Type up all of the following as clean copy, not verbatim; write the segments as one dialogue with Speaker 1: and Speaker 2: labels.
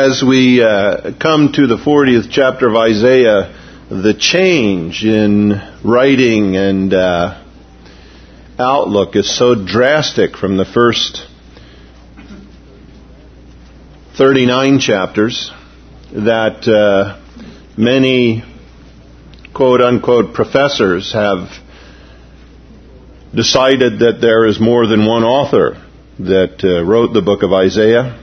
Speaker 1: as we come to the 40th chapter of Isaiah, the change in writing and outlook is so drastic from the first 39 chapters that many quote-unquote professors have decided that there is more than one author that wrote the book of Isaiah.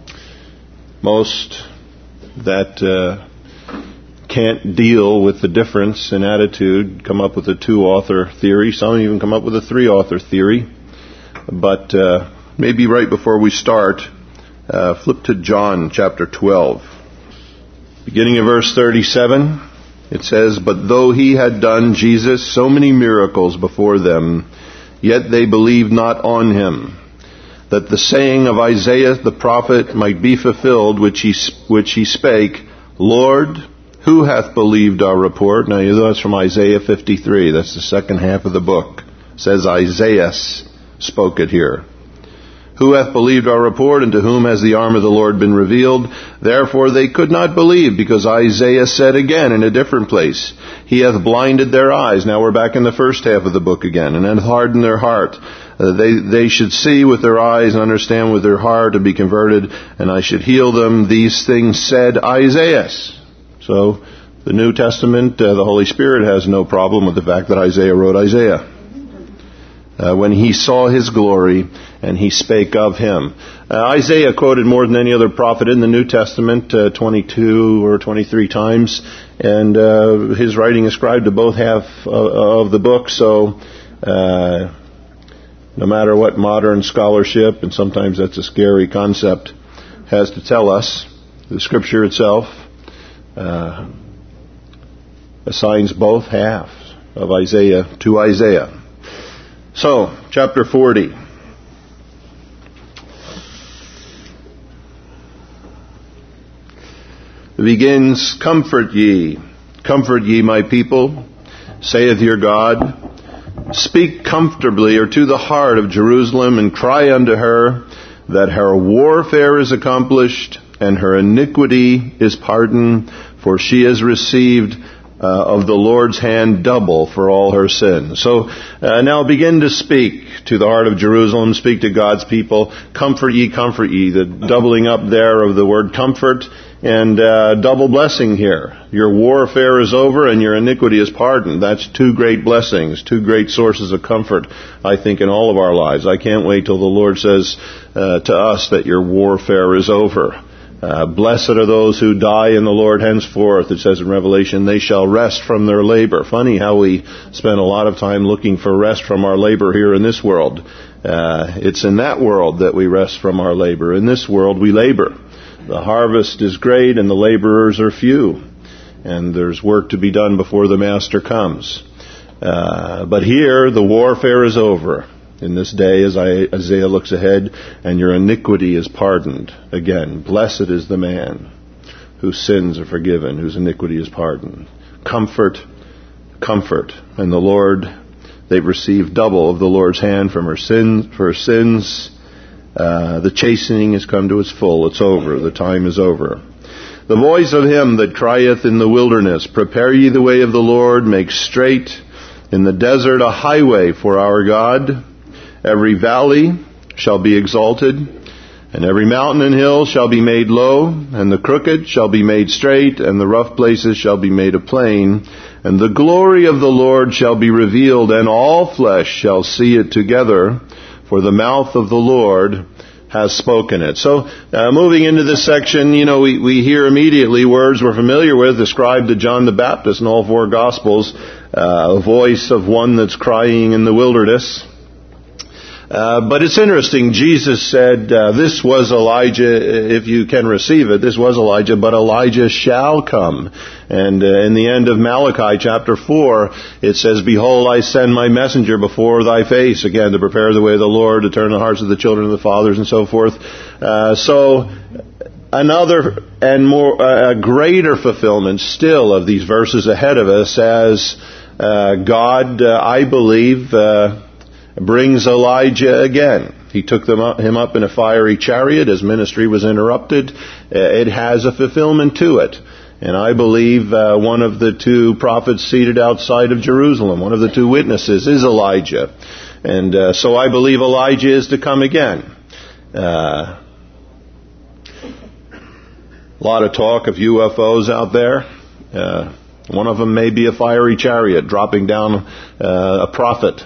Speaker 1: Most that can't deal with the difference in attitude come up with a two-author theory. Some even come up with a three-author theory. But maybe right before we start, flip to John chapter 12. Beginning of verse 37, it says, "But though he had done, Jesus, so many miracles before them, yet they believed not on him, that the saying of Isaiah the prophet might be fulfilled, which he spake, Lord, who hath believed our report?" Now that's from Isaiah 53. That's the second half of the book. It says Isaiah spoke it here. "Who hath believed our report, and to whom has the arm of the Lord been revealed? Therefore they could not believe, because Isaiah said again in a different place, He hath blinded their eyes." Now we're back in the first half of the book again. "And hath hardened their heart. They should see with their eyes and understand with their heart and be converted, and I should heal them. These things said Isaiah." So the New Testament, the Holy Spirit has no problem with the fact that Isaiah wrote Isaiah. "When he saw his glory, and he spake of him." Isaiah quoted more than any other prophet in the New Testament, 22 or 23 times, and his writing ascribed to both half of the book, so no matter what modern scholarship, and sometimes that's a scary concept, has to tell us, the Scripture itself assigns both halves of Isaiah to Isaiah. So, chapter 40. It begins, comfort ye, my people, saith your God. Speak comfortably or to the heart of Jerusalem, and cry unto her that her warfare is accomplished, and her iniquity is pardoned, for she has received of the Lord's hand double for all her sins. So now begin to speak to the heart of Jerusalem, speak to God's people. Comfort ye, the doubling up there of the word comfort, and double blessing here. Your warfare is over and your iniquity is pardoned. That's two great blessings, two great sources of comfort, I think, in all of our lives. I can't wait till the Lord says to us that your warfare is over. Blessed are those who die in the Lord henceforth. It says in Revelation, they shall rest from their labor. Funny how we spend a lot of time looking for rest from our labor here in this world. It's in that world that we rest from our labor. In this world we labor. The harvest is great and the laborers are few. And there's work to be done before the Master comes. But here the warfare is over. In this day, as Isaiah looks ahead, and your iniquity is pardoned. Again, blessed is the man whose sins are forgiven, whose iniquity is pardoned. Comfort. And the Lord, they've received double of the Lord's hand for her sins. The chastening has come to its full. It's over. The time is over. The voice of him that crieth in the wilderness, prepare ye the way of the Lord, make straight in the desert a highway for our God. Every valley shall be exalted, and every mountain and hill shall be made low, and the crooked shall be made straight, and the rough places shall be made a plain. And the glory of the Lord shall be revealed, and all flesh shall see it together, for the mouth of the Lord has spoken it. So, moving into this section, we hear immediately words we're familiar with ascribed to John the Baptist in all four Gospels, a voice of one that's crying in the wilderness. But it's interesting. Jesus said, this was Elijah, if you can receive it, this was Elijah, but Elijah shall come. And in the end of Malachi chapter 4, it says, behold, I send my messenger before thy face, again, to prepare the way of the Lord, to turn the hearts of the children of the fathers, and so forth. So another and more, greater fulfillment still of these verses ahead of us as God, I believe, brings Elijah again. He took him up in a fiery chariot. His ministry was interrupted. It has a fulfillment to it. And I believe one of the two prophets seated outside of Jerusalem, one of the two witnesses, is Elijah. And so I believe Elijah is to come again. A lot of talk of UFOs out there. One of them may be a fiery chariot dropping down a prophet.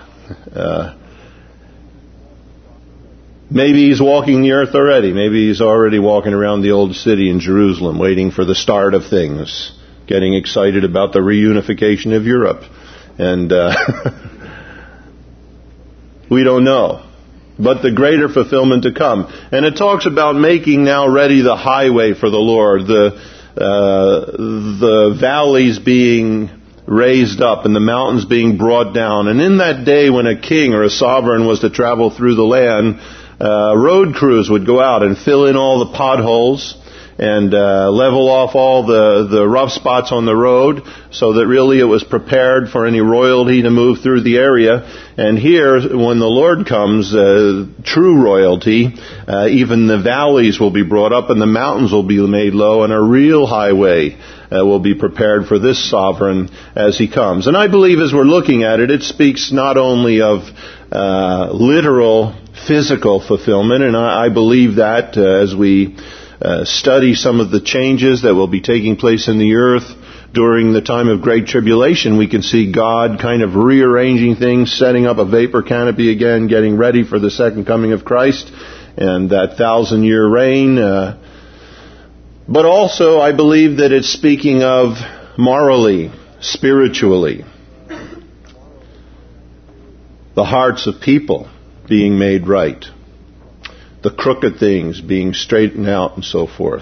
Speaker 1: Maybe he's walking the earth already. Maybe he's already walking around the old city in Jerusalem, waiting for the start of things, getting excited about the reunification of Europe. And we don't know. But the greater fulfillment to come. And it talks about making now ready the highway for the Lord, the valleys being raised up and the mountains being brought down. And in that day when a king or a sovereign was to travel through the land, road crews would go out and fill in all the potholes and level off all the rough spots on the road so that really it was prepared for any royalty to move through the area. And here, when the Lord comes, true royalty, even the valleys will be brought up and the mountains will be made low, and a real highway will be prepared for this sovereign as he comes. And I believe as we're looking at it, it speaks not only of literal physical fulfillment, and I believe that as we study some of the changes that will be taking place in the earth during the time of Great Tribulation, we can see God kind of rearranging things, setting up a vapor canopy again, getting ready for the second coming of Christ and that 1,000-year reign. But also, I believe that it's speaking of morally, spiritually, the hearts of people being made right, the crooked things being straightened out and so forth.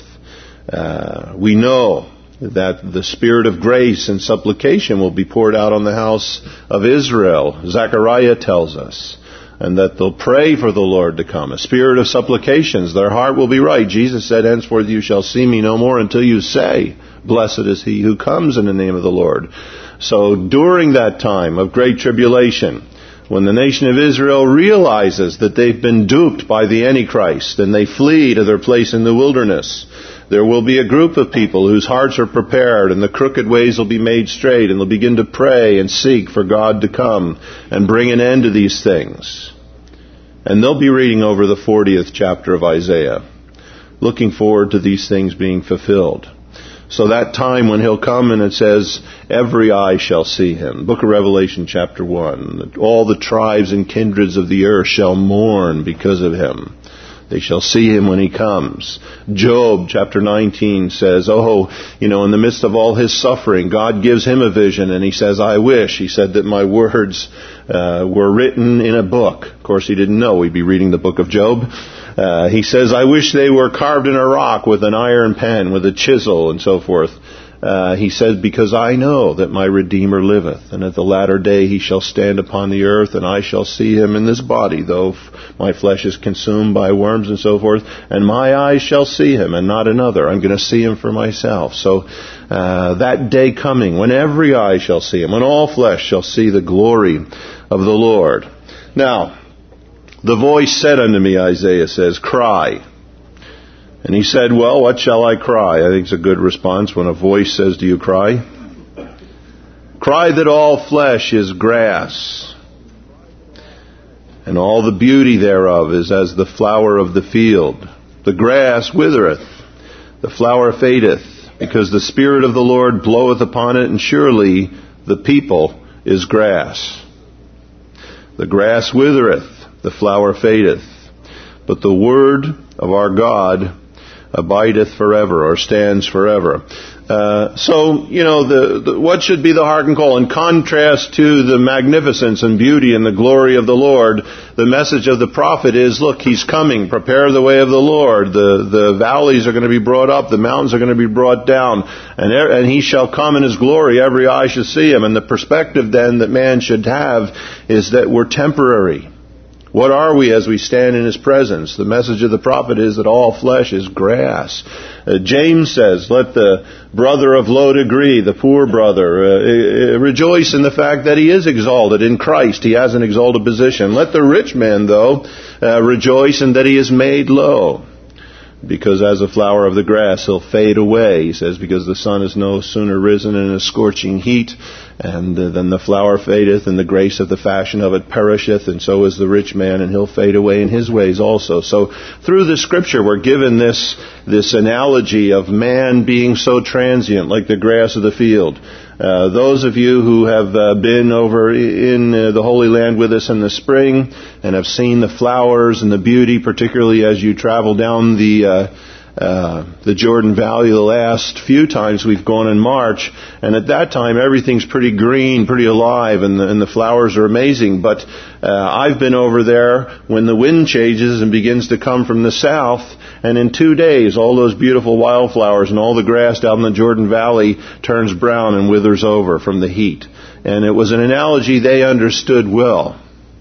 Speaker 1: We know that the spirit of grace and supplication will be poured out on the house of Israel, Zechariah tells us, and that they'll pray for the Lord to come. A spirit of supplications, their heart will be right. Jesus said, henceforth you shall see me no more until you say, blessed is he who comes in the name of the Lord. So during that time of great tribulation, when the nation of Israel realizes that they've been duped by the Antichrist and they flee to their place in the wilderness, there will be a group of people whose hearts are prepared and the crooked ways will be made straight, and they'll begin to pray and seek for God to come and bring an end to these things. And they'll be reading over the 40th chapter of Isaiah, looking forward to these things being fulfilled. So that time when he'll come and it says, every eye shall see him. Book of Revelation chapter 1. All the tribes and kindreds of the earth shall mourn because of him. They shall see him when he comes. Job chapter 19 says, in the midst of all his suffering, God gives him a vision and he says, I wish. He said that my words were written in a book. Of course, he didn't know we'd be reading the book of Job. He says, I wish they were carved in a rock with an iron pen, with a chisel and so forth. He says, because I know that my Redeemer liveth, and at the latter day he shall stand upon the earth, and I shall see him in this body, though my flesh is consumed by worms and so forth, and my eyes shall see him, and not another. I'm going to see him for myself. So that day coming, when every eye shall see him, when all flesh shall see the glory of the Lord. Now, the voice said unto me, Isaiah says, cry. And he said, well, what shall I cry? I think it's a good response when a voice says, do you cry? Cry that all flesh is grass, and all the beauty thereof is as the flower of the field. The grass withereth, the flower fadeth, because the Spirit of the Lord bloweth upon it, and surely the people is grass. The grass withereth, the flower fadeth, but the word of our God abideth forever, or stands forever. What should be the heart and call? In contrast to the magnificence and beauty and the glory of the Lord, the message of the prophet is, look, he's coming. Prepare the way of the Lord. The valleys are going to be brought up. The mountains are going to be brought down. And he shall come in his glory. Every eye shall see him. And the perspective then that man should have is that we're temporary. What are we as we stand in His presence? The message of the prophet is that all flesh is grass. James says, let the brother of low degree, the poor brother, rejoice in the fact that he is exalted in Christ. He has an exalted position. Let the rich man, though, rejoice in that he is made low. Because as a flower of the grass, he'll fade away. He says, because the sun is no sooner risen in a scorching heat, and then the flower fadeth, and the grace of the fashion of it perisheth, and so is the rich man, and he'll fade away in his ways also. So through the Scripture, we're given this analogy of man being so transient, like the grass of the field. Those of you who have been over in the Holy Land with us in the spring and have seen the flowers and the beauty, particularly as you travel down the Jordan Valley the last few times we've gone in March, and at that time everything's pretty green, pretty alive, and the flowers are amazing. But I've been over there when the wind changes and begins to come from the south, and in 2 days all those beautiful wildflowers and all the grass down in the Jordan Valley turns brown and withers over from the heat. And it was an analogy they understood well.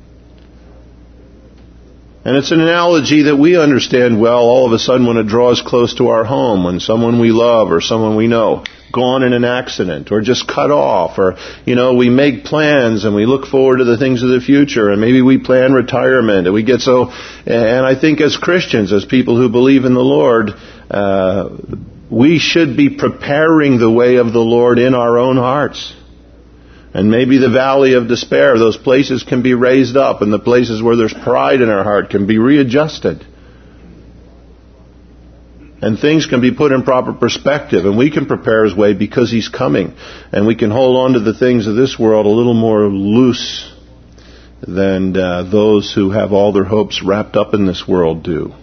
Speaker 1: And it's an analogy that we understand well all of a sudden when it draws close to our home, when someone we love or someone we know gone in an accident or just cut off, or, we make plans and we look forward to the things of the future, and maybe we plan retirement and we get so, and I think as Christians, as people who believe in the Lord, we should be preparing the way of the Lord in our own hearts. And maybe the valley of despair, those places can be raised up, and the places where there's pride in our heart can be readjusted. And things can be put in proper perspective, and we can prepare His way because He's coming. And we can hold on to the things of this world a little more loose than those who have all their hopes wrapped up in this world do.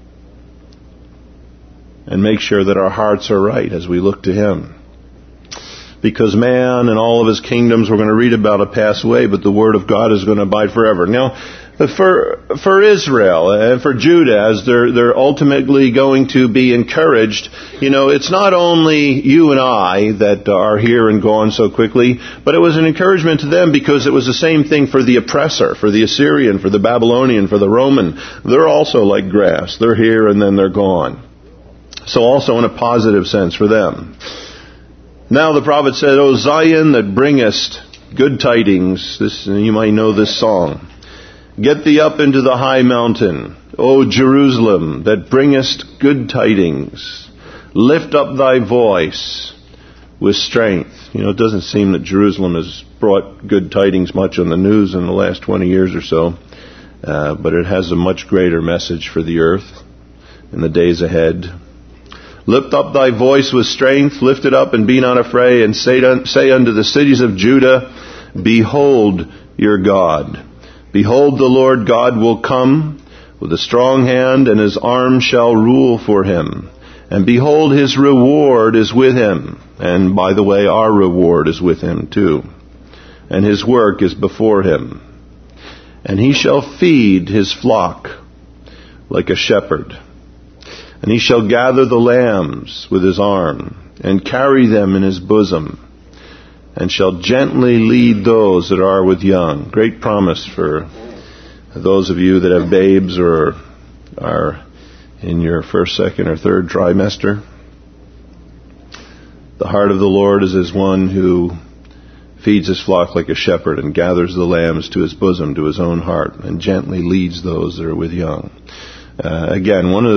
Speaker 1: And make sure that our hearts are right as we look to Him. Because man and all of his kingdoms we're going to read about it pass away, but the Word of God is going to abide forever. Now, for Israel and for Judah, as they're ultimately going to be encouraged, it's not only you and I that are here and gone so quickly, but it was an encouragement to them because it was the same thing for the oppressor, for the Assyrian, for the Babylonian, for the Roman. They're also like grass. They're here and then they're gone. So also in a positive sense for them. Now the prophet said, O Zion, that bringest good tidings. You might know this song. Get thee up into the high mountain, O Jerusalem, that bringest good tidings. Lift up thy voice with strength. It doesn't seem that Jerusalem has brought good tidings much on the news in the last 20 years or so, but it has a much greater message for the earth in the days ahead. Lift up thy voice with strength, lift it up and be not afraid, and say unto the cities of Judah, Behold your God. Behold, the Lord God will come with a strong hand, and His arm shall rule for Him. And behold, His reward is with Him. And by the way, our reward is with Him too. And His work is before Him. And He shall feed His flock like a shepherd. And He shall gather the lambs with His arm, and carry them in His bosom, and shall gently lead those that are with young. Great promise for those of you that have babes or are in your first, second, or third trimester. The heart of the Lord is as one who feeds His flock like a shepherd and gathers the lambs to His bosom, to His own heart, and gently leads those that are with young. Again, one of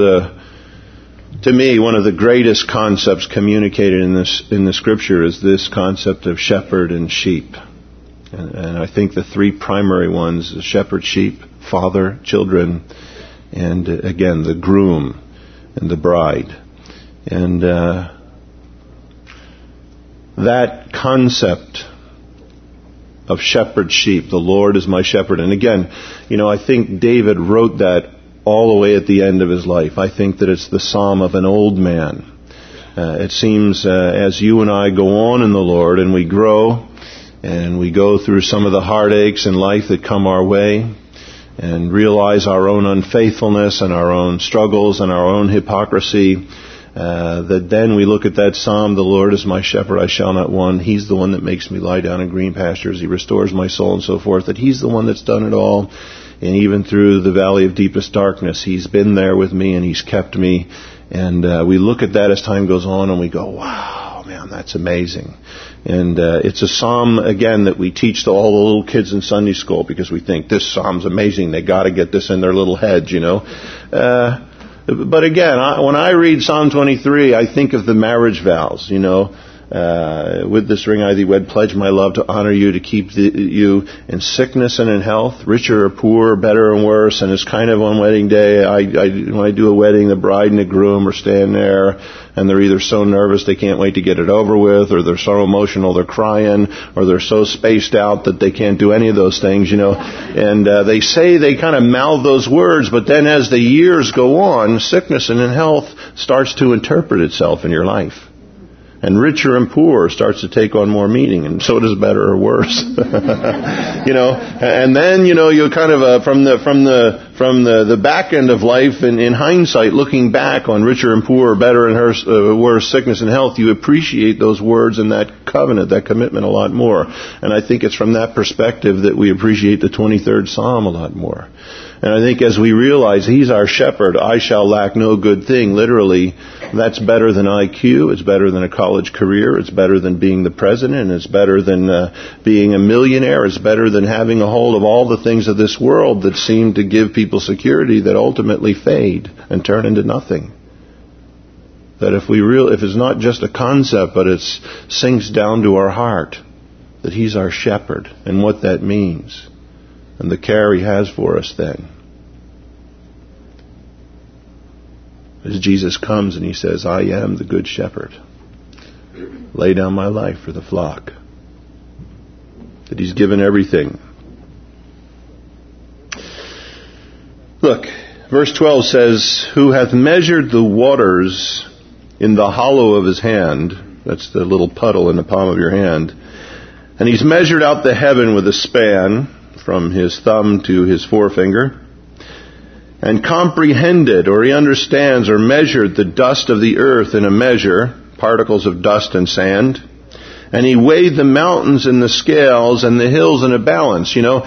Speaker 1: the greatest concepts communicated in the Scripture is this concept of shepherd and sheep. And I think the three primary ones, shepherd, sheep, father, children, and again, the groom and the bride. And that concept of shepherd, sheep, the Lord is my shepherd. And again, I think David wrote that all the way at the end of his life. I think that it's the psalm of an old man. It seems as you and I go on in the Lord and we grow and we go through some of the heartaches in life that come our way and realize our own unfaithfulness and our own struggles and our own hypocrisy, that then we look at that psalm, the Lord is my shepherd, I shall not want. He's the one that makes me lie down in green pastures. He restores my soul and so forth. That He's the one that's done it all. And even through the valley of deepest darkness, He's been there with me and He's kept me. And we look at that as time goes on and we go, wow, man, that's amazing. And it's a psalm, again, that we teach to all the little kids in Sunday school because we think this psalm's amazing. They got to get this in their little heads, you know. But again, when I read Psalm 23, I think of the marriage vows, you know. With this ring I thee wed, pledge my love to honor you, to keep you in sickness and in health, richer or poor, better and worse. And it's kind of on wedding day, when I do a wedding, the bride and the groom are standing there, and they're either so nervous they can't wait to get it over with, or they're so emotional they're crying, or they're so spaced out that they can't do any of those things, you know. And they kind of mouth those words, but then as the years go on, sickness and in health starts to interpret itself in your life. And richer and poor starts to take on more meaning, and so does better or worse. You know, and then, you know, you kind of from the back end of life, and in hindsight, looking back on richer and poor, better and worse, sickness and health, you appreciate those words and that covenant, that commitment a lot more. And I think it's from that perspective that we appreciate the 23rd Psalm a lot more. And I think as we realize He's our shepherd, I shall lack no good thing, literally, that's better than IQ, it's better than a college career, it's better than being the president, it's better than being a millionaire, it's better than having a hold of all the things of this world that seem to give people security that ultimately fade and turn into nothing. That if it's not just a concept, but it sinks down to our heart, that He's our shepherd and what that means, and the care He has for us then. As Jesus comes and He says, I am the good shepherd. Lay down my life for the flock. That He's given everything. Look, verse 12 says, who hath measured the waters in the hollow of His hand. That's the little puddle in the palm of your hand. And He's measured out the heaven with a span from His thumb to His forefinger, and comprehended, or He understands or measured the dust of the earth in a measure, particles of dust and sand, and He weighed the mountains in the scales and the hills in a balance. You know,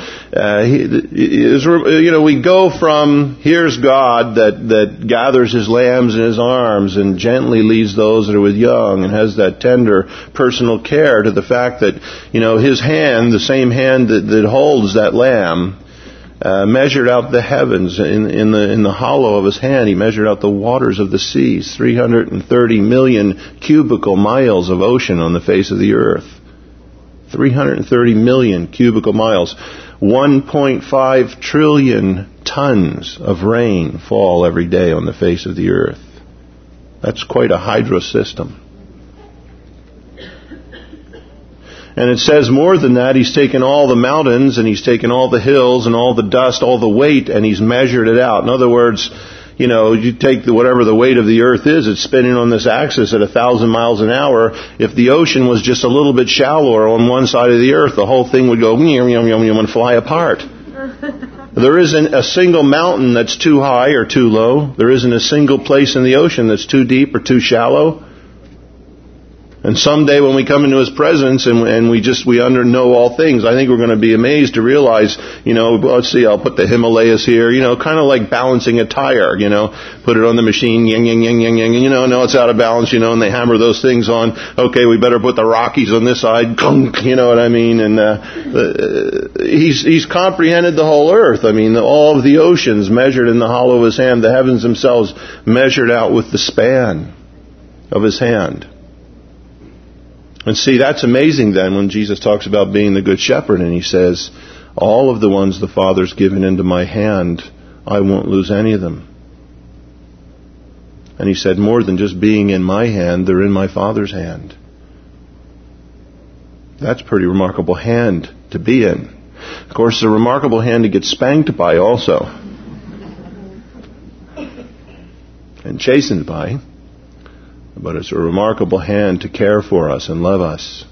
Speaker 1: we go from here's God that gathers His lambs in His arms and gently leads those that are with young and has that tender personal care, to the fact that, you know, His hand, the same hand that holds that lamb, measured out the heavens in the hollow of His hand. He measured out the waters of the seas, 330 million cubical miles of ocean on the face of the earth. 330 million cubical miles. 1.5 trillion tons of rain fall every day on the face of the earth. That's quite a hydro system. And it says more than that. He's taken all the mountains and He's taken all the hills and all the dust, all the weight, and He's measured it out. In other words, you know, you take whatever the weight of the earth is, it's spinning on this axis at 1,000 miles an hour. If the ocean was just a little bit shallower on one side of the earth, the whole thing would go and fly apart. There isn't a single mountain that's too high or too low. There isn't a single place in the ocean that's too deep or too shallow. And someday when we come into His presence and we know all things, I think we're going to be amazed to realize, you know, let's see, I'll put the Himalayas here, you know, kind of like balancing a tire, you know, put it on the machine, yang, yang, yang, yang, yang, you know, no, it's out of balance, you know, and they hammer those things on. Okay, we better put the Rockies on this side, you know what I mean? And He's comprehended the whole earth. I mean, all of the oceans measured in the hollow of His hand, the heavens themselves measured out with the span of His hand. And see, that's amazing then when Jesus talks about being the good shepherd and He says, all of the ones the Father's given into my hand, I won't lose any of them. And He said, more than just being in my hand, they're in my Father's hand. That's a pretty remarkable hand to be in. Of course, it's a remarkable hand to get spanked by also. And chastened by. But it's a remarkable hand to care for us and love us.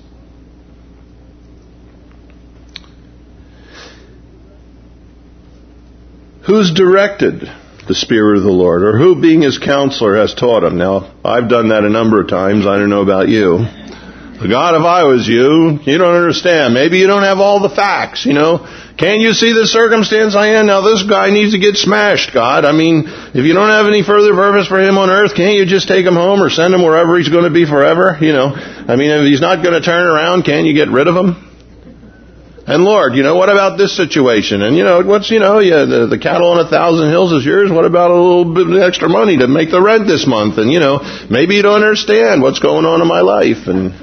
Speaker 1: Who's directed the Spirit of the Lord? Or who, being His counselor, has taught Him? Now, I've done that a number of times. I don't know about you. God, if I was you, you don't understand. Maybe you don't have all the facts, Can't you see the circumstance I am? Now this guy needs to get smashed, God. I mean, if you don't have any further purpose for him on earth, can't you just take him home or send him wherever he's going to be forever? I mean, if he's not going to turn around, can't you get rid of him? And Lord, what about this situation? And the cattle on 1,000 hills is yours. What about a little bit of extra money to make the rent this month? And maybe you don't understand what's going on in my life. And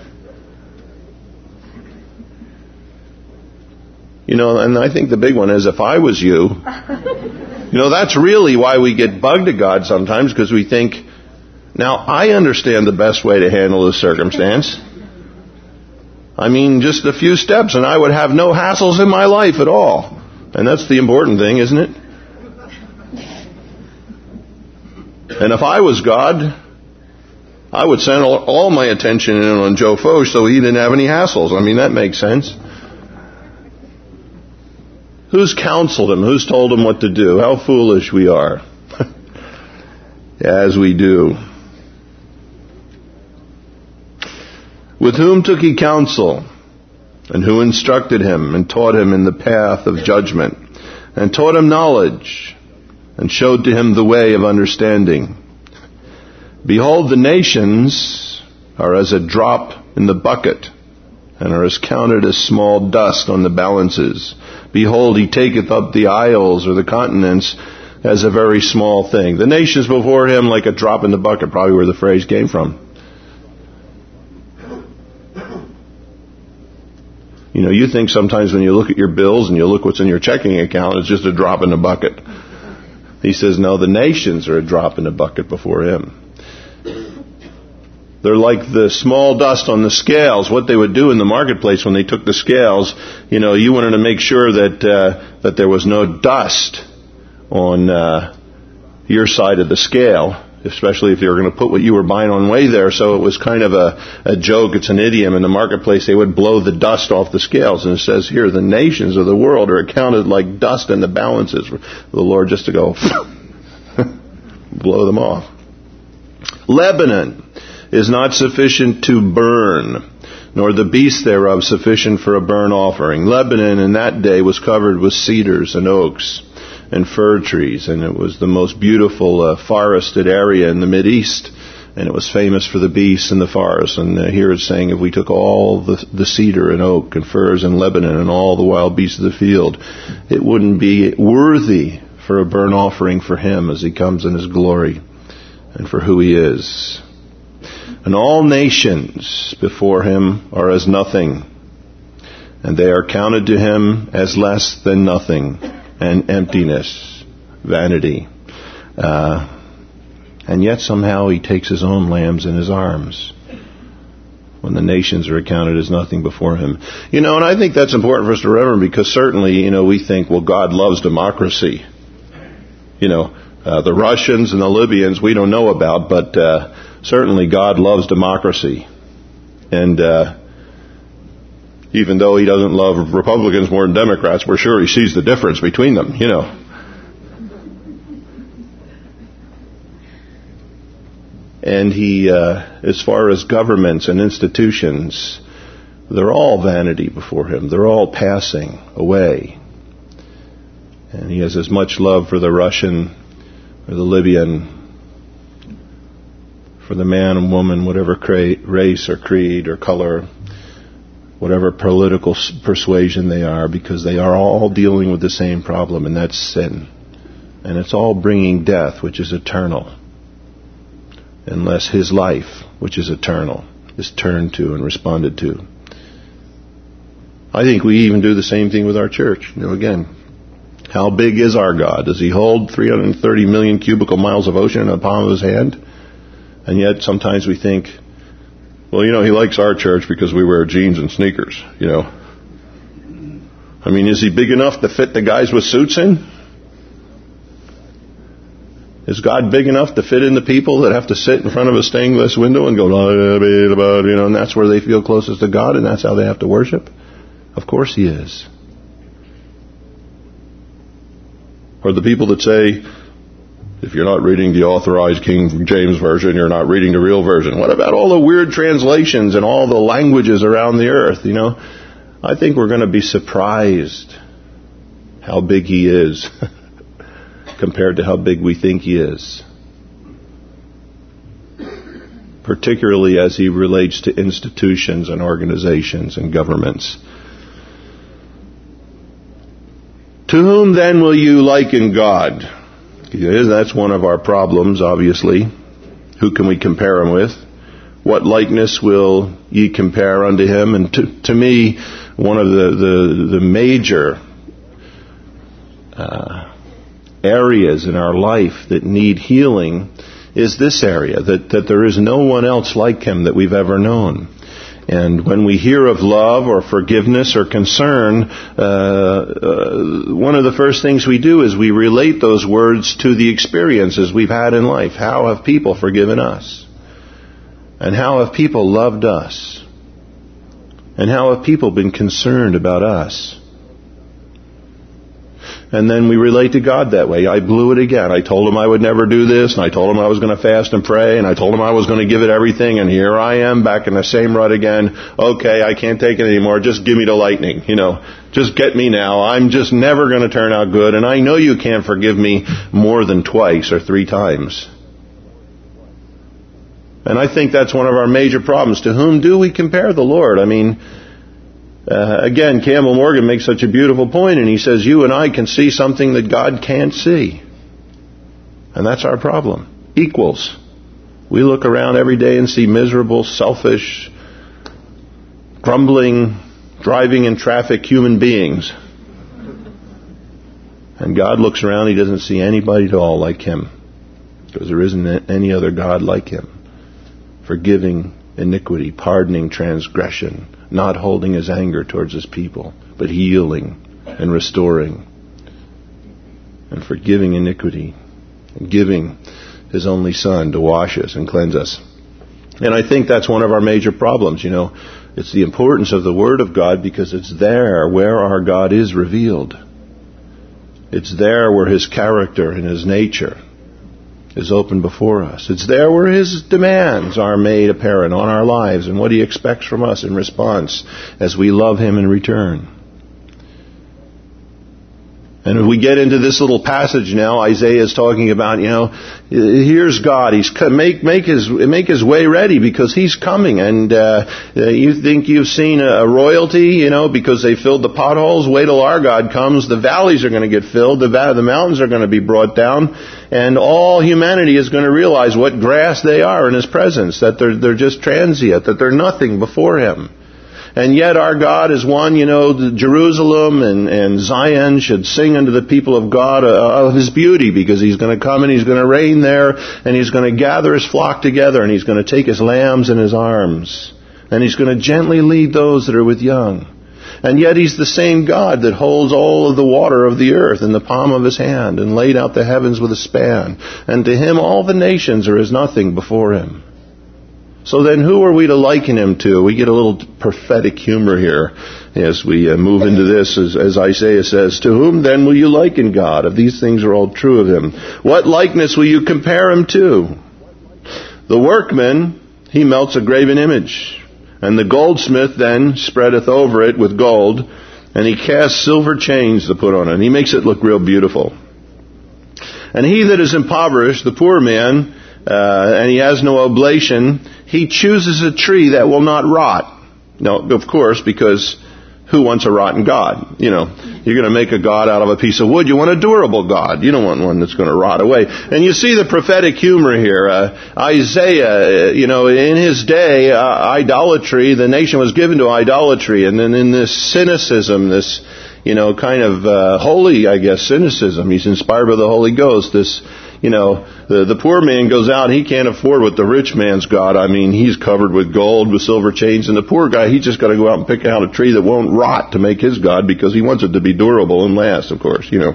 Speaker 1: and I think the big one is, if I was you, that's really why we get bugged at God sometimes, because we think, now I understand the best way to handle this circumstance. I mean, just a few steps and I would have no hassles in my life at all. And that's the important thing, isn't it? And if I was God, I would send all my attention in on Joe Focht so he didn't have any hassles. I mean, that makes sense. Who's counseled him? Who's told him what to do? How foolish we are. As we do. With whom took he counsel? And who instructed him and taught him in the path of judgment? And taught him knowledge and showed to him the way of understanding. Behold, the nations are as a drop in the bucket, and are as counted as small dust on the balances. Behold, he taketh up the isles or the continents as a very small thing. The nations before him like a drop in the bucket, probably where the phrase came from. You think sometimes when you look at your bills and you look what's in your checking account, it's just a drop in the bucket. He says, no, the nations are a drop in the bucket before him. They're like the small dust on the scales. What they would do in the marketplace when they took the scales, you wanted to make sure that there was no dust on your side of the scale, especially if you were going to put what you were buying on way there. So it was kind of a joke. It's an idiom. In the marketplace, they would blow the dust off the scales. And it says here, the nations of the world are accounted like dust in the balances. For the Lord just to go blow them off. Lebanon is not sufficient to burn, nor the beast thereof sufficient for a burnt offering. Lebanon in that day was covered with cedars and oaks and fir trees, and it was the most beautiful forested area in the Mideast, and it was famous for the beasts and the forest. And here it's saying, if we took all the cedar and oak and firs in Lebanon and all the wild beasts of the field, it wouldn't be worthy for a burnt offering for him as he comes in his glory and for who he is. And all nations before him are as nothing, and they are counted to him as less than nothing, and emptiness, vanity. And yet somehow he takes his own lambs in his arms when the nations are accounted as nothing before him. And I think that's important for us to remember, because certainly, we think, well, God loves democracy. The Russians and the Libyans we don't know about, but certainly God loves democracy. And even though he doesn't love Republicans more than Democrats, we're sure he sees the difference between them, And he, as far as governments and institutions, they're all vanity before him. They're all passing away. And he has as much love for the Russian or the Libyan, for the man and woman, whatever race or creed or color, whatever political persuasion they are, because they are all dealing with the same problem, and that's sin. And it's all bringing death, which is eternal, unless his life, which is eternal, is turned to and responded to. I think we even do the same thing with our church. Again, how big is our God? Does he hold 330 million cubical miles of ocean in the palm of his hand? And yet sometimes we think, well, he likes our church because we wear jeans and sneakers, I mean, is he big enough to fit the guys with suits in? Is God big enough to fit in the people that have to sit in front of a stained glass window and go, and that's where they feel closest to God, and that's how they have to worship? Of course he is. Or the people that say, If you're not reading the authorized King James Version, you're not reading the real version. What about all the weird translations and all the languages around the earth? I think we're going to be surprised how big He is compared to how big we think He is. Particularly as He relates to institutions and organizations and governments. To whom then will you liken God? That's one of our problems, obviously. Who can we compare Him with? What likeness will ye compare unto Him? And to me, one of the major areas in our life that need healing is this area, that there is no one else like Him that we've ever known. And when we hear of love or forgiveness or concern, one of the first things we do is we relate those words to the experiences we've had in life. How have people forgiven us? And how have people loved us? And how have people been concerned about us? And then we relate to God that way. I blew it again. I told Him I would never do this, and I told Him I was going to fast and pray, and I told Him I was going to give it everything, and here I am back in the same rut again. Okay, I can't take it anymore. Just give me the lightning. Just get me now. I'm just never going to turn out good, and I know You can't forgive me more than twice or 3 times. And I think that's one of our major problems. To whom do we compare the Lord? Again, Campbell Morgan makes such a beautiful point, and he says, you and I can see something that God can't see. And that's our problem. Equals. We look around every day and see miserable, selfish, grumbling, driving in traffic human beings. And God looks around, He doesn't see anybody at all like Him. Because there isn't any other God like Him. Forgiving iniquity, pardoning transgression, not holding His anger towards His people, but healing and restoring and forgiving iniquity and giving His only Son to wash us and cleanse us. And I think that's one of our major problems. It's the importance of the Word of God because it's there where our God is revealed. It's there where His character and His nature is open before us. It's there where His demands are made apparent on our lives and what He expects from us in response as we love Him in return. And if we get into this little passage now, Isaiah is talking about, here's God. He's make his way ready because He's coming. And you think you've seen a royalty, because they filled the potholes. Wait till our God comes. The valleys are going to get filled. The mountains are going to be brought down. And all humanity is going to realize what grass they are in His presence. That they're just transient. That they're nothing before Him. And yet our God is one, Jerusalem and Zion should sing unto the people of God of His beauty, because He's going to come and He's going to reign there, and He's going to gather His flock together, and He's going to take His lambs in His arms, and He's going to gently lead those that are with young. And yet He's the same God that holds all of the water of the earth in the palm of His hand and laid out the heavens with a span. And to Him all the nations are as nothing before Him. So then who are we to liken Him to? We get a little prophetic humor here as we move into this, as Isaiah says, to whom then will you liken God? If these things are all true of Him, what likeness will you compare Him to? The workman, he melts a graven image, and the goldsmith then spreadeth over it with gold, and he casts silver chains to put on it, and he makes it look real beautiful. And he that is impoverished, the poor man, and he has no oblation, he chooses a tree that will not rot. No, of course, because who wants a rotten God? You're going to make a God out of a piece of wood. You want a durable God. You don't want one that's going to rot away. And you see the prophetic humor here. Isaiah, in his day, idolatry, the nation was given to idolatry. And then in this cynicism, this, kind of holy, cynicism, he's inspired by the Holy Ghost, this, the poor man goes out and he can't afford what the rich man's got. He's covered with gold, with silver chains, and the poor guy, he's just got to go out and pick out a tree that won't rot to make his God, because he wants it to be durable and last, of course, Here,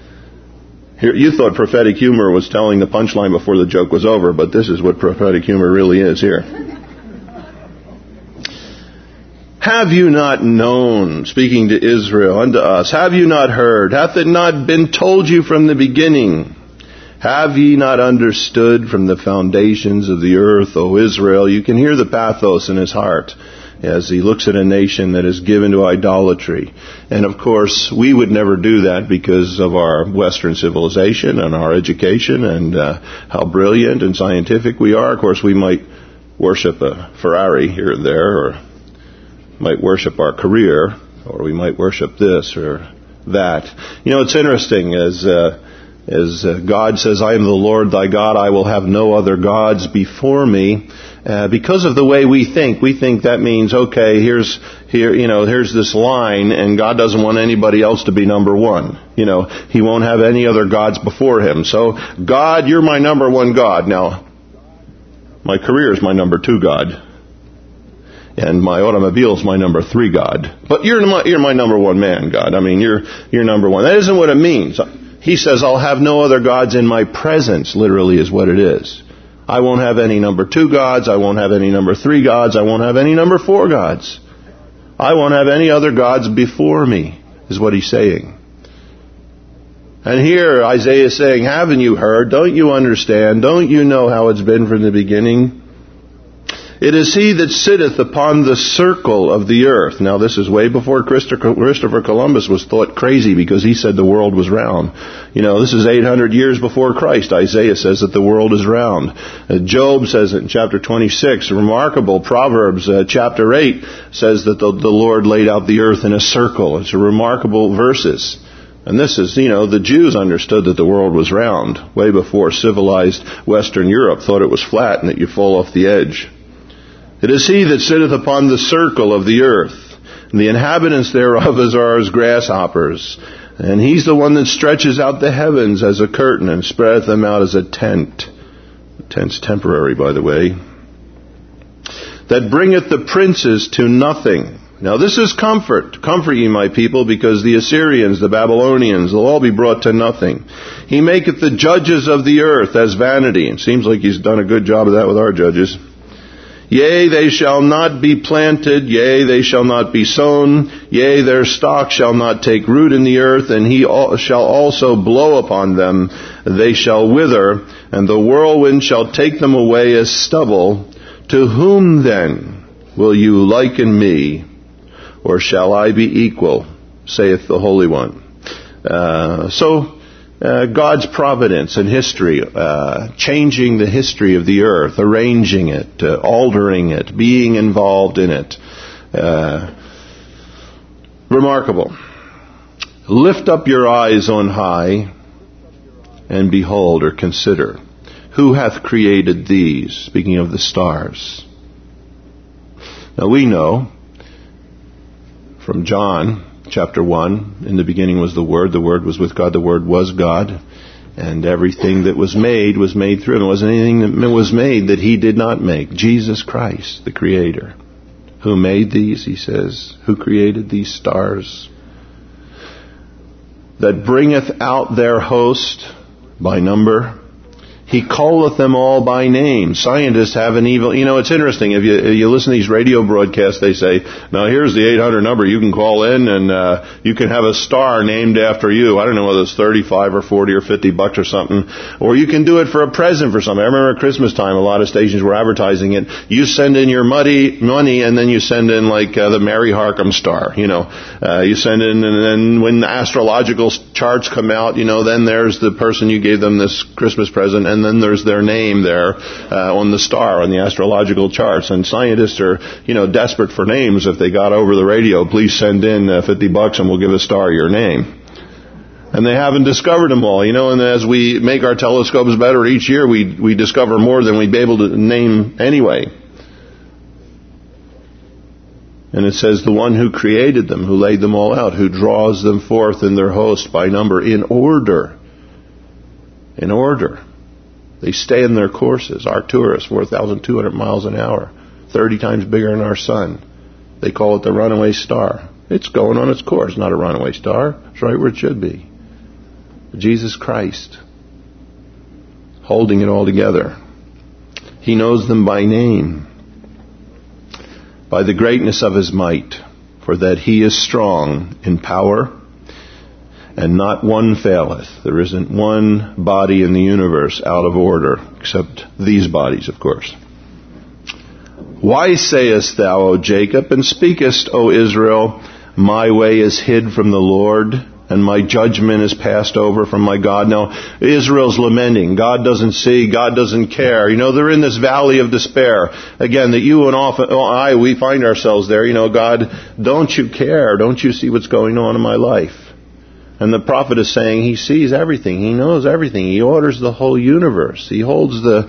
Speaker 1: you thought prophetic humor was telling the punchline before the joke was over, but this is what prophetic humor really is here. Have you not known, speaking to Israel, unto us, have you not heard, hath it not been told you from the beginning? Have ye not understood from the foundations of the earth, O Israel? You can hear the pathos in his heart as he looks at a nation that is given to idolatry. And of course, we would never do that because of our Western civilization and our education and how brilliant and scientific we are. Of course, we might worship a Ferrari here and there, or might worship our career, or we might worship this or that. You know, it's interesting as God says, I am the Lord thy God, I will have no other gods before me. Because of the way we think that means, okay, here's this line, and God doesn't want anybody else to be number one. You know, He won't have any other gods before Him. So, God, you're my number one God. Now, my career is my number 2 God. And my automobile is my number 3 God. But you're my number 1 man, God. I mean, you're number 1. That isn't what it means. He says, I'll have no other gods in my presence, literally is what it is. I won't have any number 2 gods. I won't have any number 3 gods. I won't have any number 4 gods. I won't have any other gods before me, is what he's saying. And here Isaiah is saying, haven't you heard? Don't you understand? Don't you know how it's been from the beginning? It is He that sitteth upon the circle of the earth. Now this is way before Christopher Columbus was thought crazy because he said the world was round. You know, this is 800 years before Christ. Isaiah says that the world is round. Job says it in chapter 26. Remarkable. Proverbs chapter 8 says that the Lord laid out the earth in a circle. It's a remarkable verses. And this is, the Jews understood that the world was round way before civilized Western Europe thought it was flat and that you fall off the edge. It is He that sitteth upon the circle of the earth, and the inhabitants thereof are as grasshoppers. And He's the one that stretches out the heavens as a curtain and spreadeth them out as a tent. The tent's temporary, by the way. That bringeth the princes to nothing. Now this is comfort. Comfort ye, my people, because the Assyrians, the Babylonians, will all be brought to nothing. He maketh the judges of the earth as vanity. It seems like He's done a good job of that with our judges. Yea, they shall not be planted, yea, they shall not be sown, yea, their stock shall not take root in the earth, and He shall also blow upon them, they shall wither, and the whirlwind shall take them away as stubble. To whom then will you liken me, or shall I be equal, saith the Holy One? God's providence and history, changing the history of the earth, arranging it, altering it, being involved in it. Remarkable. Lift up your eyes on high and behold, or consider, who hath created these? Speaking of the stars. Now we know from John Chapter 1, in the beginning was the Word was with God, the Word was God, and everything that was made through Him. There wasn't anything that was made that He did not make. Jesus Christ, the Creator. Who made these, He says, who created these stars? That bringeth out their host by number. He calleth them all by name. Scientists have an evil... it's interesting. If you listen to these radio broadcasts, they say, now here's the 800 number. You can call in and you can have a star named after you. I don't know whether it's 35 or 40 or $50 or something. Or you can do it for a present for something. I remember at Christmas time, a lot of stations were advertising it. You send in your money and then you send in the Mary Harkham star. You send in, and then when the astrological charts come out, then there's the person you gave them this Christmas present, and then there's their name there on the star, on the astrological charts. And scientists are, desperate for names. If they got over the radio, please send in $50 and we'll give a star your name. And they haven't discovered them all, and as we make our telescopes better each year, we discover more than we'd be able to name anyway. And it says, the one who created them, who laid them all out, who draws them forth in their host by number in order. In order. They stay in their courses. Arcturus, 4,200 miles an hour, 30 times bigger than our sun. They call it the runaway star. It's going on its course, not a runaway star. It's right where it should be. Jesus Christ, holding it all together. He knows them by name, by the greatness of His might, for that He is strong in power, and not one faileth. There isn't one body in the universe out of order, except these bodies, of course. Why sayest thou, O Jacob, and speakest, O Israel, my way is hid from the Lord, and my judgment is passed over from my God? Now, Israel's lamenting. God doesn't see. God doesn't care. They're in this valley of despair. Again, that you and we find ourselves there. God, don't you care? Don't you see what's going on in my life? And the prophet is saying he sees everything. He knows everything. He orders the whole universe. He holds the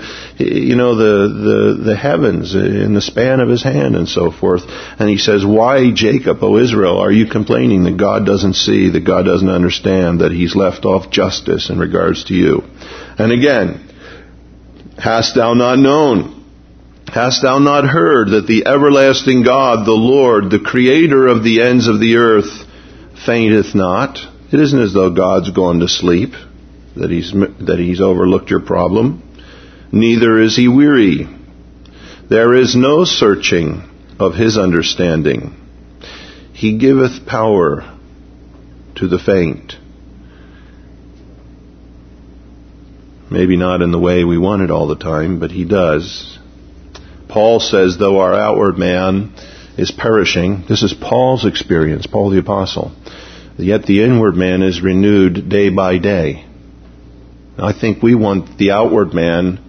Speaker 1: heavens in the span of his hand and so forth. And he says, why, Jacob, O Israel, are you complaining that God doesn't see, that God doesn't understand, that he's left off justice in regards to you? And again, hast thou not known? Hast thou not heard that the everlasting God, the Lord, the creator of the ends of the earth, fainteth not? It isn't as though God's gone to sleep, that he's overlooked your problem. Neither is he weary. There is no searching of his understanding. He giveth power to the faint. Maybe not in the way we want it all the time, but he does. Paul says, though our outward man is perishing, this is Paul's experience, Paul the Apostle, yet the inward man is renewed day by day. I think we want the outward man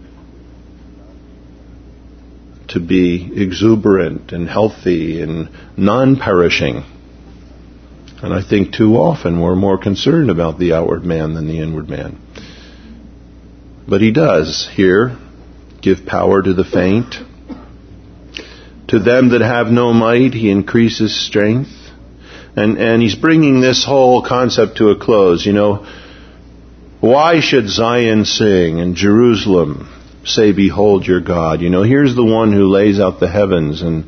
Speaker 1: to be exuberant and healthy and non-perishing. And I think too often we're more concerned about the outward man than the inward man. But he does here give power to the faint. To them that have no might, he increases strength. And he's bringing this whole concept to a close. Why should Zion sing and Jerusalem say, behold your God? Here's the one who lays out the heavens. And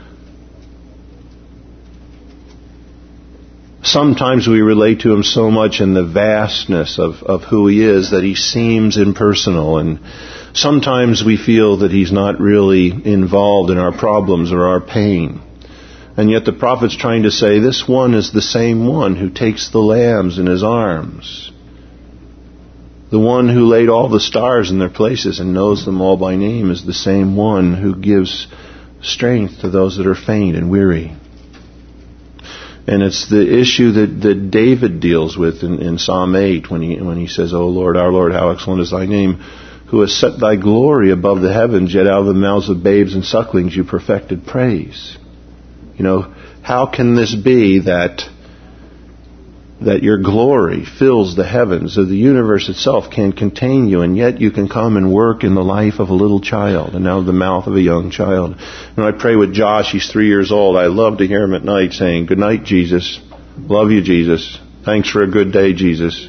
Speaker 1: sometimes we relate to him so much in the vastness of who he is that he seems impersonal. And sometimes we feel that he's not really involved in our problems or our pain. And yet the prophet's trying to say this one is the same one who takes the lambs in his arms. The one who laid all the stars in their places and knows them all by name is the same one who gives strength to those that are faint and weary. And it's the issue that David deals with in Psalm 8 when he says, O Lord, our Lord, how excellent is thy name, who has set thy glory above the heavens, yet out of the mouths of babes and sucklings you perfected praise. How can this be that your glory fills the heavens, that the universe itself can't contain you, and yet you can come and work in the life of a little child and out of the mouth of a young child? And I pray with Josh, he's 3 years old. I love to hear him at night saying, good night, Jesus. Love you, Jesus. Thanks for a good day, Jesus.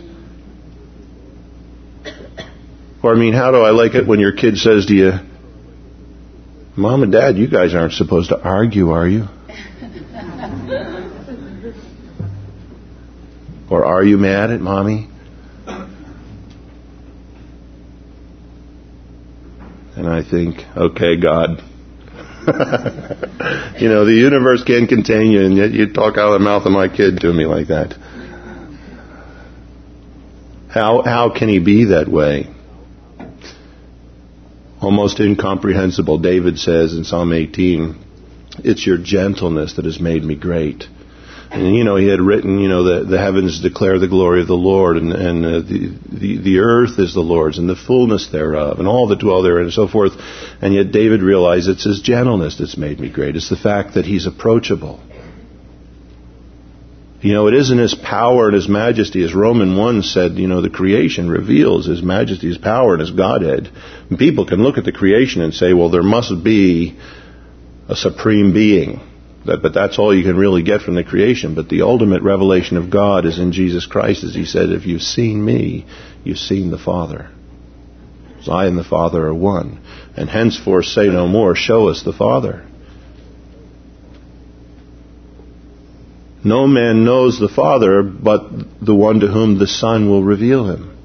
Speaker 1: Or how do I like it when your kid says to you, Mom and Dad, you guys aren't supposed to argue, are you? Or are you mad at Mommy? And I think, okay, God. The universe can't contain you, and yet you talk out of the mouth of my kid to me like that. How can he be that way? Almost incomprehensible. David says in Psalm 18, it's your gentleness that has made me great. And he had written, the heavens declare the glory of the Lord, and the earth is the Lord's, and the fullness thereof, and all that dwell therein, and so forth. And yet David realized it's his gentleness that's made me great. It's the fact that he's approachable. It isn't his power and his majesty, as Romans 1 said, the creation reveals his majesty, his power, and his Godhead. And people can look at the creation and say, well, there must be a supreme being. But that's all you can really get from the creation. But the ultimate revelation of God is in Jesus Christ, as he said, if you've seen me, you've seen the Father. So I and the Father are one. And henceforth say no more, show us the Father. No man knows the Father but the one to whom the Son will reveal him.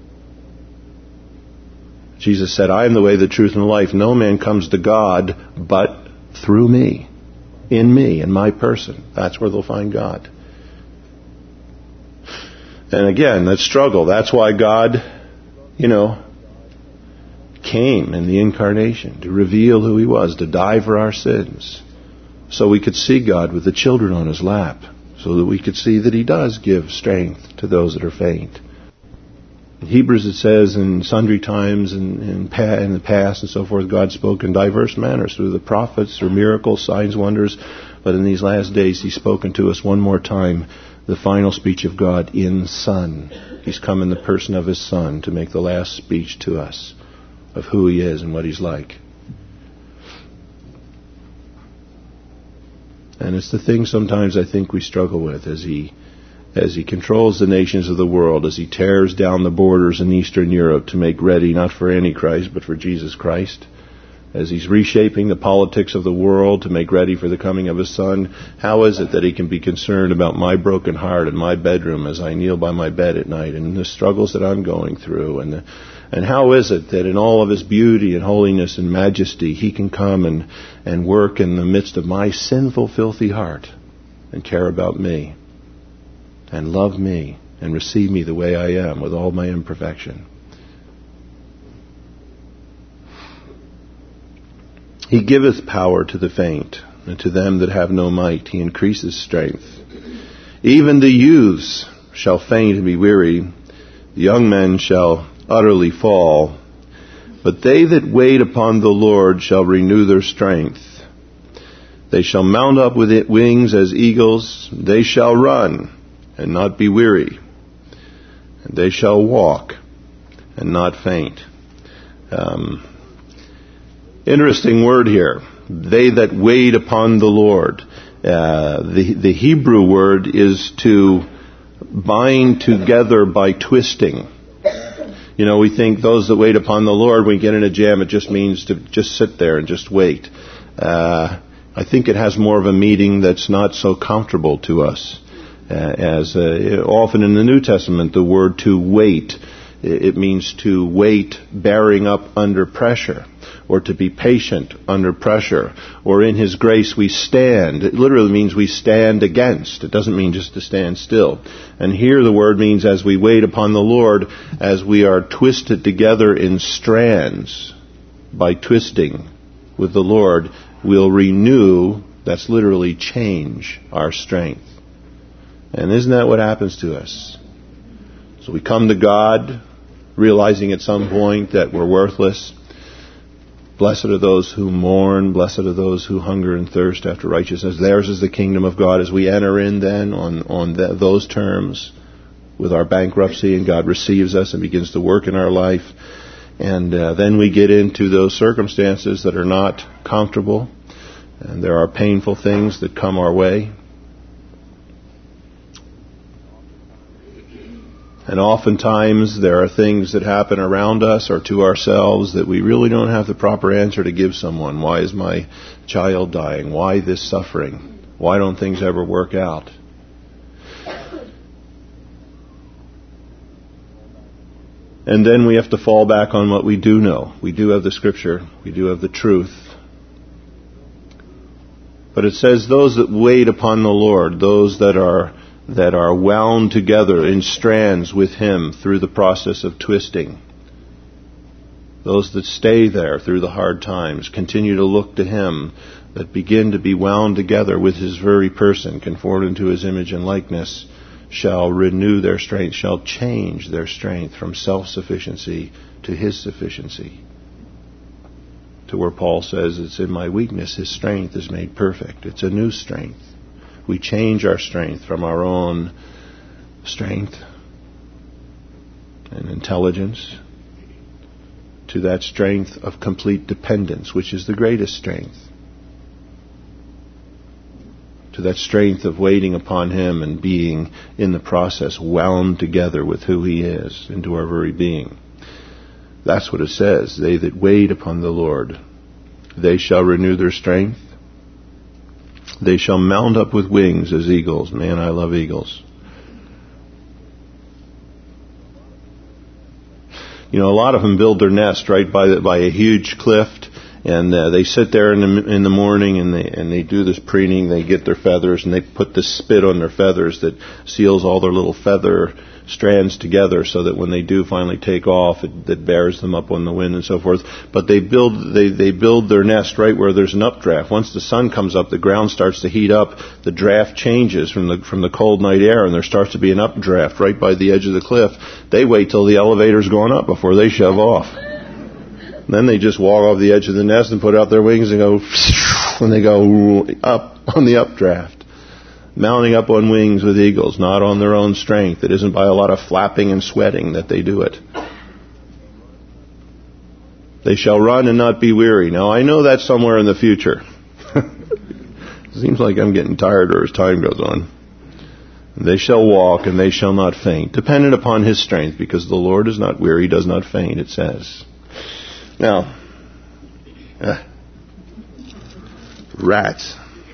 Speaker 1: Jesus said, I am the way, the truth, and the life. No man comes to God but through me. In me, in my person. That's where they'll find God. And again, that struggle. That's why God, came in the incarnation to reveal who He was, to die for our sins, so we could see God with the children on His lap, so that we could see that He does give strength to those that are faint. In Hebrews it says, in sundry times in the past and so forth, God spoke in diverse manners through the prophets, through miracles, signs, wonders. But in these last days He's spoken to us one more time, the final speech of God in Son. He's come in the person of His Son to make the last speech to us of who He is and what He's like. And it's the thing sometimes I think we struggle with as He controls the nations of the world, as He tears down the borders in Eastern Europe to make ready not for Antichrist but for Jesus Christ, as He's reshaping the politics of the world to make ready for the coming of His Son. How is it that He can be concerned about my broken heart in my bedroom as I kneel by my bed at night, and the struggles that I'm going through? And how is it that in all of His beauty and holiness and majesty He can come and work in the midst of my sinful, filthy heart and care about me and love me and receive me the way I am with all my imperfection? He giveth power to the faint, and to them that have no might He increases strength. Even the youths shall faint and be weary, the young men shall utterly fall. But they that wait upon the Lord shall renew their strength. They shall mount up with wings as eagles. They shall run and not be weary, and they shall walk and not faint. Interesting word here. They that wait upon the Lord. The Hebrew word is to bind together by twisting. We think those that wait upon the Lord, when we get in a jam, it just means to just sit there and just wait. I think it has more of a meaning that's not so comfortable to us. As often in the New Testament, the word to wait, it means to wait bearing up under pressure, or to be patient under pressure, or in His grace we stand. It literally means we stand against. It doesn't mean just to stand still. And here the word means as we wait upon the Lord, as we are twisted together in strands by twisting with the Lord, we'll renew, that's literally change, our strength. And isn't that what happens to us? So we come to God, realizing at some point that we're worthless. Blessed are those who mourn. Blessed are those who hunger and thirst after righteousness. Theirs is the kingdom of God. As we enter in then on those terms with our bankruptcy, and God receives us and begins to work in our life. And then we get into those circumstances that are not comfortable. And there are painful things that come our way. And oftentimes there are things that happen around us or to ourselves that we really don't have the proper answer to give someone. Why is my child dying? Why this suffering? Why don't things ever work out? And then we have to fall back on what we do know. We do have the Scripture. We do have the truth. But it says those that wait upon the Lord, those that are wound together in strands with Him through the process of twisting. Those that stay there through the hard times, continue to look to Him, that begin to be wound together with His very person, conformed into His image and likeness, shall renew their strength, shall change their strength from self-sufficiency to His sufficiency. To where Paul says, it's in my weakness His strength is made perfect. It's a new strength. We change our strength from our own strength and intelligence to that strength of complete dependence, which is the greatest strength. To that strength of waiting upon Him and being in the process wound together with who He is into our very being. That's what it says. They that wait upon the Lord, they shall renew their strength. They shall mount up with wings as eagles. Man, I love eagles. A lot of them build their nest right by a huge cliff, And they sit there in the morning, and they do this preening. They get their feathers, and they put this spit on their feathers that seals all their little feather strands together, so that when they do finally take off, it bears them up on the wind and so forth. But they build their nest right where there's an updraft. Once the sun comes up, the ground starts to heat up. The draft changes from the cold night air, and there starts to be an updraft right by the edge of the cliff. They wait till the elevator's gone up before they shove off. Then they just walk off the edge of the nest and put out their wings and go, and they go up on the updraft. Mounting up on wings with eagles, not on their own strength. It isn't by a lot of flapping and sweating that they do it. They shall run and not be weary. Now, I know that's somewhere in the future. Seems like I'm getting tireder as time goes on. They shall walk and they shall not faint, dependent upon His strength, because the Lord is not weary, does not faint, it says. Now, rats.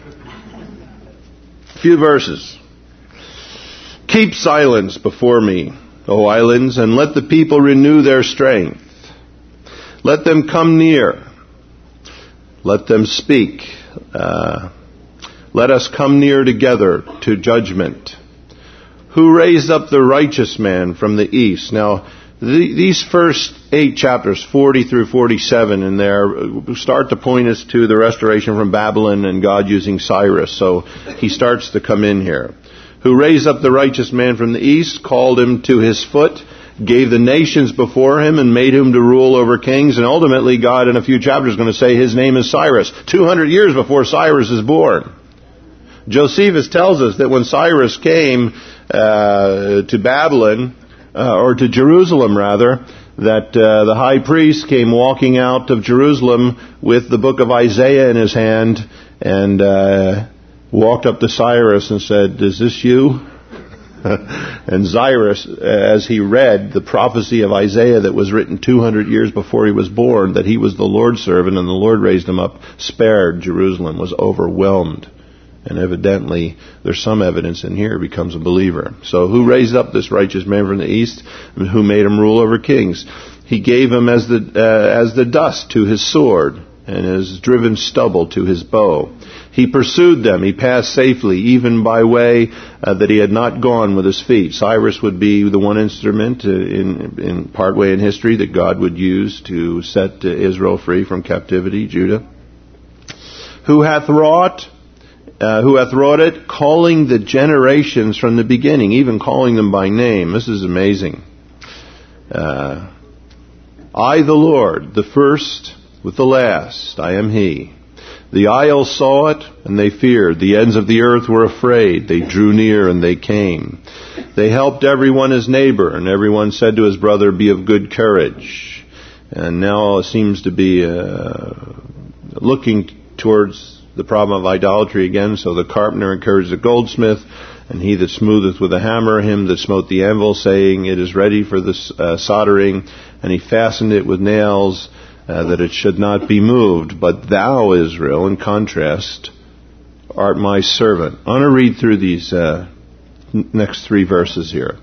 Speaker 1: Few verses. Keep silence before me, O islands, and let the people renew their strength. Let them come near. Let them speak. Let us come near together to judgment. Who raised up the righteous man from the east? Now, these first 8 chapters, 40 through 47 in there, start to point us to the restoration from Babylon and God using Cyrus. So he starts to come in here. Who raised up the righteous man from the east, called him to his foot, gave the nations before him, and made him to rule over kings. And ultimately, God in a few chapters is going to say his name is Cyrus, 200 years before Cyrus is born. Josephus tells us that when Cyrus came to Babylon, or to Jerusalem rather, that the high priest came walking out of Jerusalem with the book of Isaiah in his hand, and walked up to Cyrus and said, "Is this you?" And Cyrus, as he read the prophecy of Isaiah that was written 200 years before he was born, that he was the Lord's servant and the Lord raised him up, spared Jerusalem, was overwhelmed. And evidently, there's some evidence in here, becomes a believer. So who raised up this righteous man from the east, and who made him rule over kings? He gave him as the dust to his sword, and as driven stubble to his bow. He pursued them. He passed safely, even by way that he had not gone with his feet. Cyrus would be the one instrument in part way in history that God would use to set Israel free from captivity, Judah. Who hath wrought it, calling the generations from the beginning, even calling them by name. This is amazing. I, the Lord, the first with the last, I am He. The isles saw it, and they feared. The ends of the earth were afraid. They drew near, and they came. They helped everyone his neighbor, and everyone said to his brother, "Be of good courage." And now it seems to be looking towards the problem of idolatry again. So the carpenter encouraged the goldsmith, and he that smootheth with a hammer, him that smote the anvil, saying, "It is ready for the soldering." And he fastened it with nails, that it should not be moved. But thou, Israel, in contrast, art my servant. I want to read through these next 3 verses here.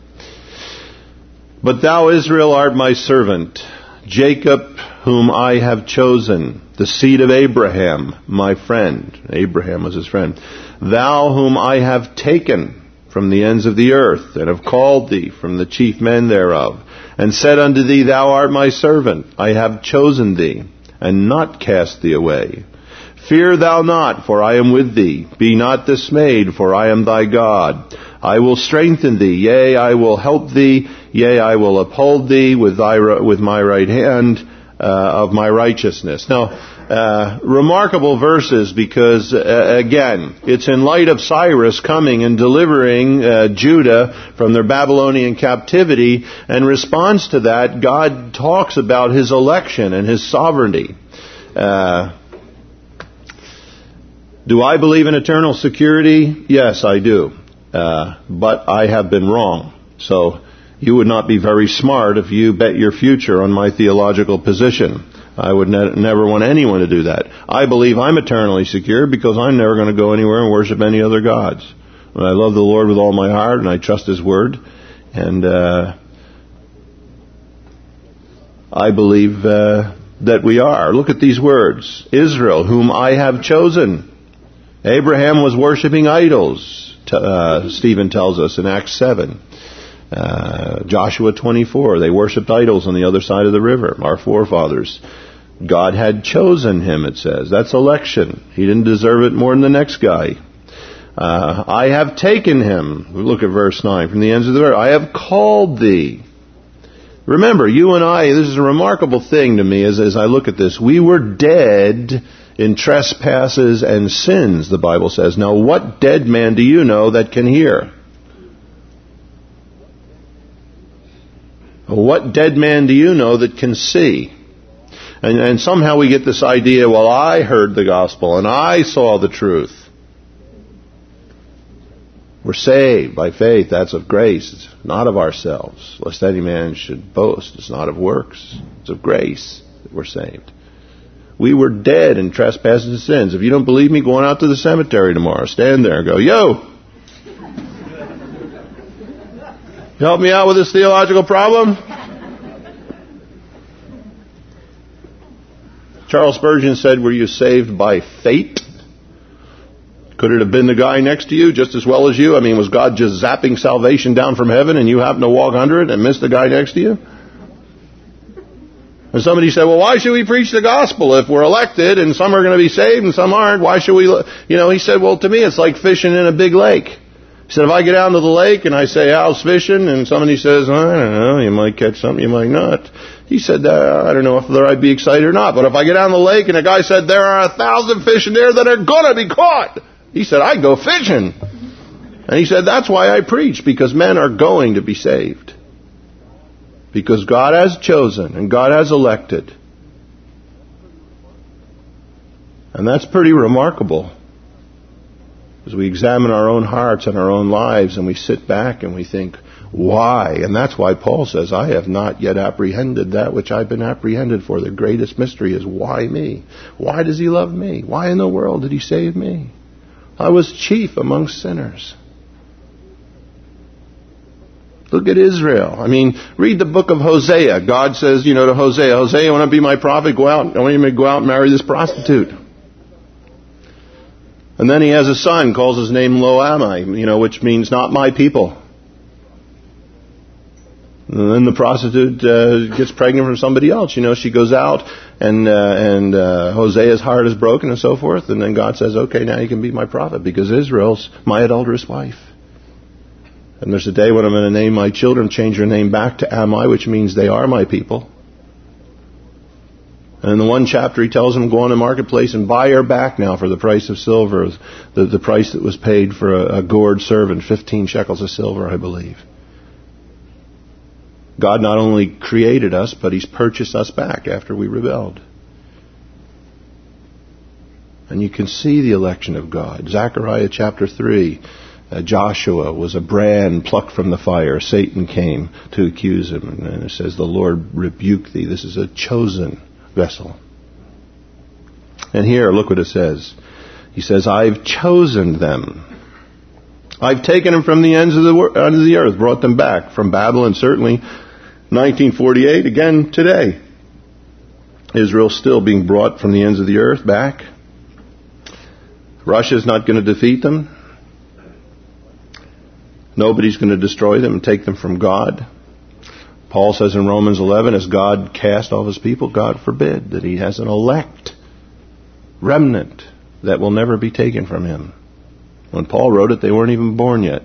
Speaker 1: But thou, Israel, art my servant, Jacob, whom I have chosen, the seed of Abraham, my friend. Abraham was his friend. Thou, whom I have taken from the ends of the earth, and have called thee from the chief men thereof, and said unto thee, Thou art my servant. I have chosen thee, and not cast thee away. Fear thou not, for I am with thee. Be not dismayed, for I am thy God. I will strengthen thee, yea, I will help thee, yea, I will uphold thee with my right hand of my righteousness. Now, remarkable verses, because again, it's in light of Cyrus coming and delivering Judah from their Babylonian captivity. And in response to that, God talks about His election and His sovereignty. Do I believe in eternal security? Yes, I do. But I have been wrong. So you would not be very smart if you bet your future on my theological position. I would never want anyone to do that. I believe I'm eternally secure because I'm never going to go anywhere and worship any other gods. And I love the Lord with all my heart, and I trust His Word. And I believe that we are. Look at these words. Israel, whom I have chosen. Abraham was worshiping idols, Stephen tells us in Acts 7. Joshua 24, they worshipped idols on the other side of the river, our forefathers. God had chosen him, it says. That's election. He didn't deserve it more than the next guy. I have taken him. Look at verse 9. From the ends of the earth. I have called thee. Remember, you and I, this is a remarkable thing to me as I look at this. We were dead in trespasses and sins, the Bible says. Now, what dead man do you know that can hear? What dead man do you know that can see? And somehow we get this idea, well, I heard the gospel and I saw the truth. We're saved by faith. That's of grace. It's not of ourselves, lest any man should boast. It's not of works. It's of grace that we're saved. We were dead in trespasses and sins. If you don't believe me, go on out to the cemetery tomorrow. Stand there and go, yo! You help me out with this theological problem? Charles Spurgeon said, were you saved by fate? Could it have been the guy next to you just as well as you? I mean, was God just zapping salvation down from heaven and you happened to walk under it and miss the guy next to you? And somebody said, well, why should we preach the gospel if we're elected and some are going to be saved and some aren't? Why should we? He said, well, to me it's like fishing in a big lake. He said, if I get down to the lake and I say, how's fishing? And somebody says, I don't know, you might catch something, you might not. He said, I don't know if I'd be excited or not. But if I get down the lake and a guy said, there are 1,000 fish in there that are going to be caught. He said, I go fishing. And he said, that's why I preach, because men are going to be saved. Because God has chosen and God has elected. And that's pretty remarkable. As we examine our own hearts and our own lives and we sit back and we think, why? And that's why Paul says, I have not yet apprehended that which I've been apprehended for. The greatest mystery is, why me? Why does he love me? Why in the world did he save me? I was chief among sinners. Look at Israel. I mean, read the book of Hosea. God says, to Hosea, Hosea, you want to be my prophet? Go out. I want you to go out and marry this prostitute. And then he has a son, calls his name Lo-Ammi, which means not my people. And then the prostitute gets pregnant from somebody else. She goes out and Hosea's heart is broken and so forth. And then God says, okay, now you can be my prophet because Israel's my adulterous wife. And there's a day when I'm going to name my children, change their name back to Ammi, which means they are my people. And in the one chapter he tells them, go on the marketplace and buy her back now for the price of silver, the price that was paid for a gored servant, 15 shekels of silver, I believe. God not only created us, but he's purchased us back after we rebelled. And you can see the election of God. Zechariah chapter 3, Joshua was a brand plucked from the fire. Satan came to accuse him. And it says, the Lord rebuke thee. This is a chosen vessel. And here, look what it says. He says, I've chosen them. I've taken them from the ends of the earth, brought them back from Babylon, certainly 1948, again today. Israel's still being brought from the ends of the earth back. Russia's not going to defeat them. Nobody's going to destroy them and take them from God. Paul says in Romans 11, as God cast off his people, God forbid that he has an elect remnant that will never be taken from him. When Paul wrote it, they weren't even born yet.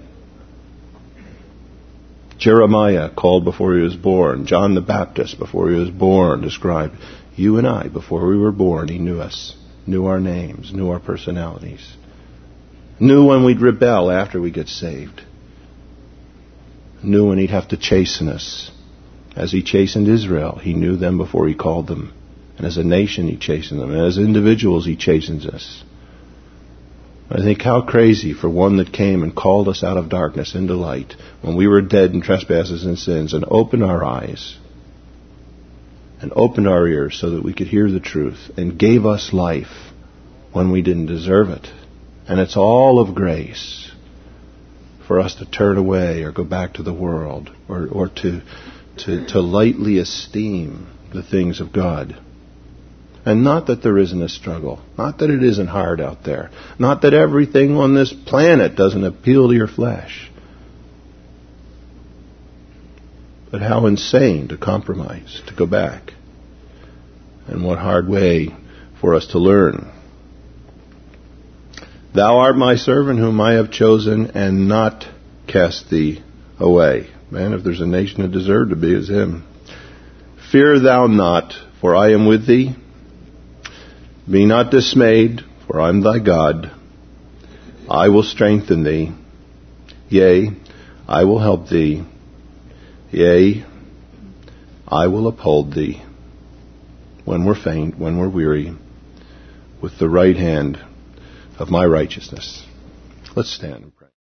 Speaker 1: Jeremiah called before he was born. John the Baptist before he was born described, you and I, before we were born, he knew us, knew our names, knew our personalities, knew when we'd rebel after we get saved, knew when he'd have to chasten us. As he chastened Israel, he knew them before he called them. And as a nation, he chastened them. And as individuals, he chastens us. I think how crazy for one that came and called us out of darkness into light when we were dead in trespasses and sins and opened our eyes and opened our ears so that we could hear the truth and gave us life when we didn't deserve it. And it's all of grace for us to turn away or go back to the world or to lightly esteem the things of God. And not that there isn't a struggle. Not that it isn't hard out there. Not that everything on this planet doesn't appeal to your flesh. But how insane to compromise, to go back. And what hard way for us to learn. Thou art my servant whom I have chosen and not cast thee away. Man, if there's a nation that deserved to be, it's him. Fear thou not, for I am with thee. Be not dismayed, for I am thy God. I will strengthen thee. Yea, I will help thee. Yea, I will uphold thee. When we're faint, when we're weary, with the right hand of my righteousness. Let's stand and pray.